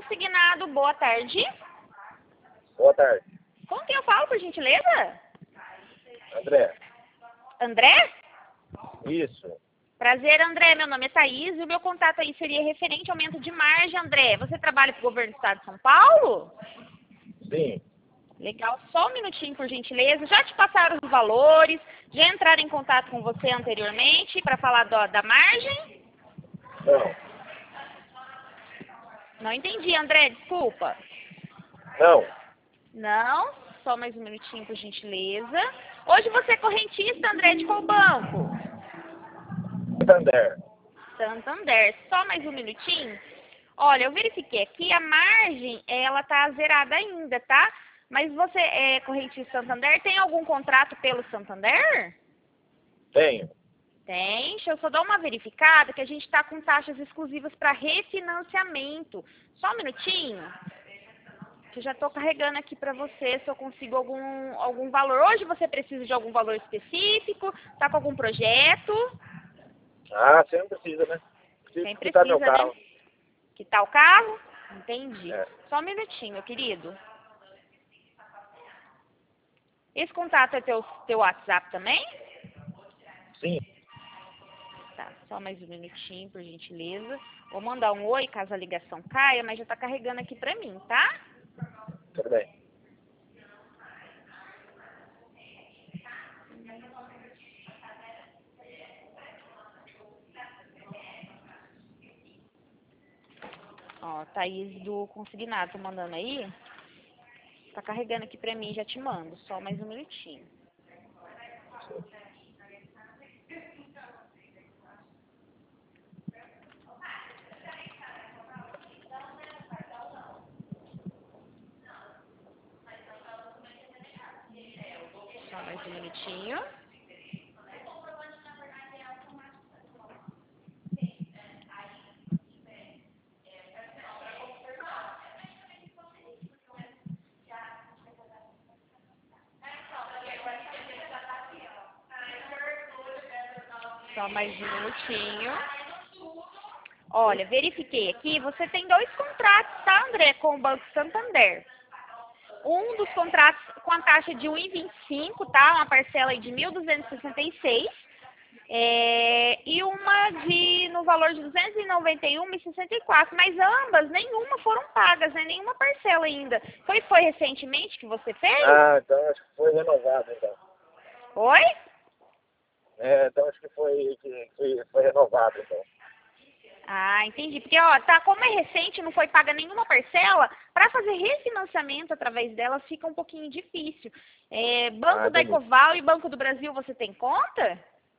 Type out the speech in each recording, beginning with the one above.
consignado, boa tarde. Boa tarde. Com quem eu falo, por gentileza? André. André? Isso. Prazer, André. Meu nome é Thaís e o meu contato aí seria referente ao aumento de margem, André. Você trabalha para o governo do estado de São Paulo? Sim. Legal. Só um minutinho, por gentileza. Já te passaram os valores? Já entraram em contato com você anteriormente para falar da margem? Não. Não entendi, André. Desculpa. Não. Não? Só mais um minutinho, por gentileza. Hoje você é correntista, André, de qual banco? Santander. Santander. Só mais um minutinho. Olha, eu verifiquei aqui, a margem, ela tá zerada ainda, tá? Mas você é correntista Santander, tem algum contrato pelo Santander? Tenho. Tem. Deixa eu só dar uma verificada, que a gente está com taxas exclusivas para refinanciamento. Só um minutinho. Que eu já estou carregando aqui para você, se eu consigo algum valor. Hoje você precisa de algum valor específico? Está com algum projeto? Ah, você não precisa, né? Preciso Quem quitar meu precisa, né? carro. Quitar o carro? Entendi. É. Só um minutinho, meu querido. Esse contato é teu WhatsApp também? Sim. Tá, só mais um minutinho, por gentileza. Vou mandar um oi caso a ligação caia, mas já tá carregando aqui pra mim, tá? Tudo bem. Ó, Thaís do Consignado, tô mandando aí. Tá carregando aqui pra mim, já te mando. Só mais um minutinho. Só mais um minutinho. Só mais um minutinho. Olha, verifiquei aqui, você tem 2 contratos, tá, André, com o Banco Santander. Um dos contratos com a taxa de 1,25, tá? Uma parcela aí de 1.266. E uma no valor de 291,64. Mas ambas, nenhuma foram pagas, né? Nenhuma parcela ainda. Foi recentemente que você fez? Ah, então acho que foi renovado, então. Oi? É, então acho que foi renovado, então. Ah, entendi. Porque, ó, tá, como é recente, não foi paga nenhuma parcela, para fazer refinanciamento através dela fica um pouquinho difícil. Banco da Entendi. Ecoval e Banco do Brasil, você tem conta?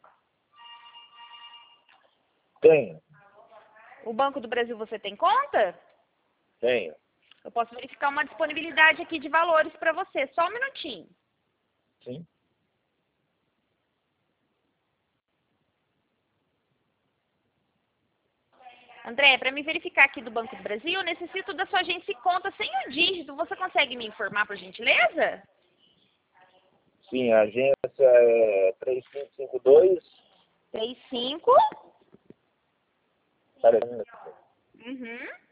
Tenho. O Banco do Brasil você tem conta? Tenho. Eu posso verificar uma disponibilidade aqui de valores para você. Só um minutinho. Sim. André, para me verificar aqui do Banco do Brasil, eu necessito da sua agência e conta sem o dígito. Você consegue me informar, por gentileza? Sim, a agência é 3552. 35. Peraí, um minuto. Uhum.